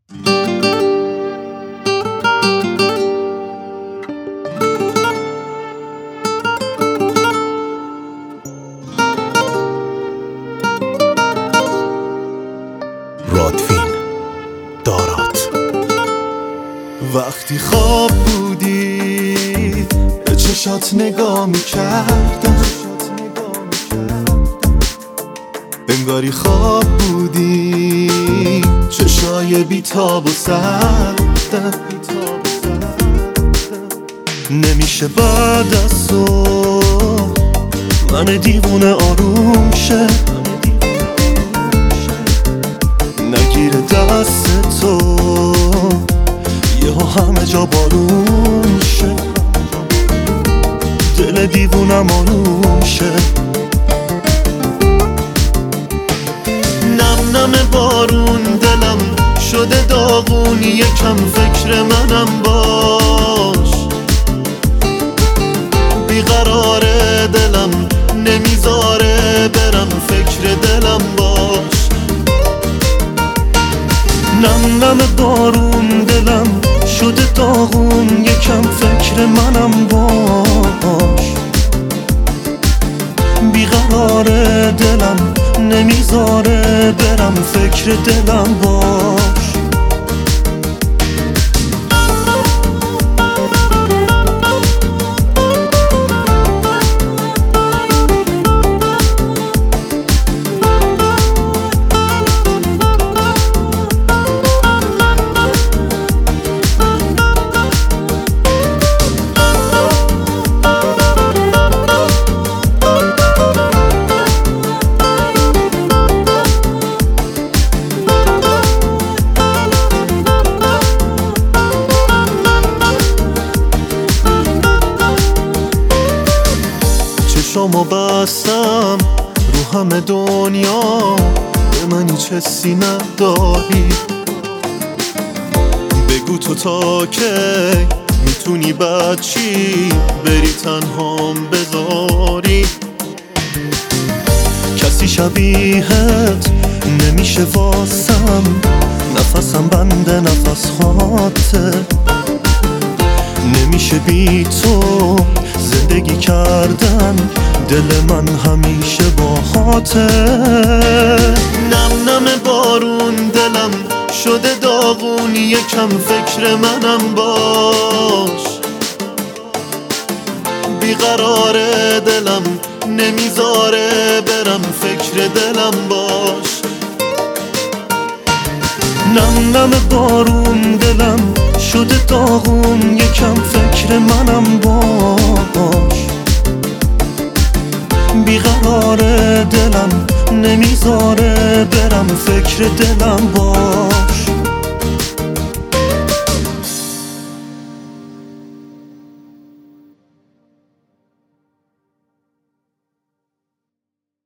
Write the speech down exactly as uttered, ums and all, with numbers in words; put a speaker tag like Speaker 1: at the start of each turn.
Speaker 1: رادفین دارات.
Speaker 2: وقتی خواب بودی به چشات نگاه میکردم، انگاری خواب بودی چشای بیتاب و سردم. نمیشه بعد از تو من دیوونه آروم شه، نگیره دست تو یهو همه جا بارون شه، دل دیوونم آروم شه. نم نم بارون دلم شده داغون، یکم فکر منم باش. بیقراره دلم نمیذاره برم، فکر دلم باش. نم نم بارون دلم شده داغون، یکم فکر منم باش. بیقراره دلم نمیذاره برم، فکر دلم باش. چشامو بستم رو همه دنیا، به من هیچ حسی نداری. بگو تو تا کی میتونی بچی بری تنهام بذاری. کسی شبیهت نمیشه واسم، نفسم بنده نفس خاطه. نمیشه بی تو زندگی کردن، دل من همیشه با خاطر. نم نم بارون دلم شده داغون، یکم فکر منم باش. بیقراره دلم نمیذاره برم، فکر دلم باش. نم نم بارون دلم شده داغون، یکم فکر منم باش. بیقراره دلم نمیذاره برم، فکر دلم باش.